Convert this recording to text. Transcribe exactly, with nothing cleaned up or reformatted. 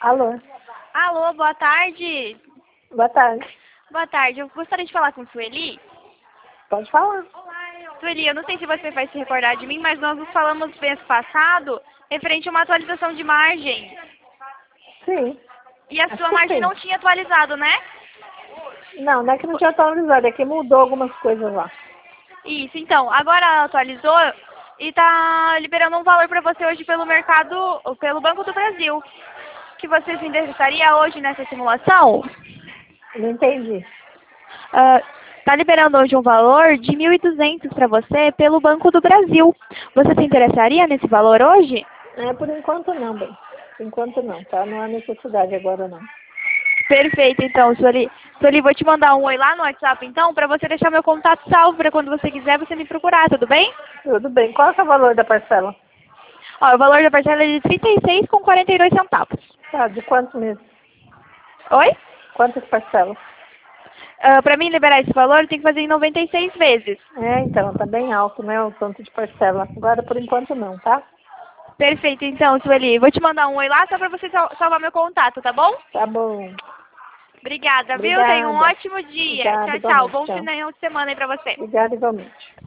Alô? Alô, boa tarde. Boa tarde. Boa tarde, eu gostaria de falar com Sueli. Pode falar. Sueli, eu não sei se você vai se recordar de mim, mas nós nos falamos mês passado referente a uma atualização de margem. Sim. E a Acho sua que margem sim. não tinha atualizado, né? Não, não é que não tinha atualizado, é que mudou algumas coisas lá. Isso, então, agora atualizou e tá liberando um valor para você hoje pelo mercado, pelo Banco do Brasil. Que você se interessaria hoje nessa simulação? Não entendi. Ah, tá liberando hoje um valor de mil e duzentos para você pelo Banco do Brasil. Você se interessaria nesse valor hoje? É, por enquanto não, bem. Por enquanto não, tá? Não há necessidade agora não. Perfeito, então, Sueli. Sueli, vou te mandar um oi lá no WhatsApp, então, para você deixar meu contato salvo para quando você quiser você me procurar, tudo bem? Tudo bem. Qual é o valor da parcela? Ó, o valor da parcela é de trinta e seis com quarenta e dois centavos. Tá, de quantos meses? Oi? Quantas parcelas? Ah, para mim liberar esse valor, tem que fazer em noventa e seis vezes. É, então, tá bem alto, né, o tanto de parcela. Agora, por enquanto não, tá? Perfeito, então, Sueli. Vou te mandar um oi lá só para você sal- salvar meu contato, tá bom? Tá bom. Obrigada, viu? Tenha um Obrigada. ótimo dia. Obrigada, Tchau, tchau. igualmente. Bom Tchau. final de semana aí pra você. Obrigada, igualmente.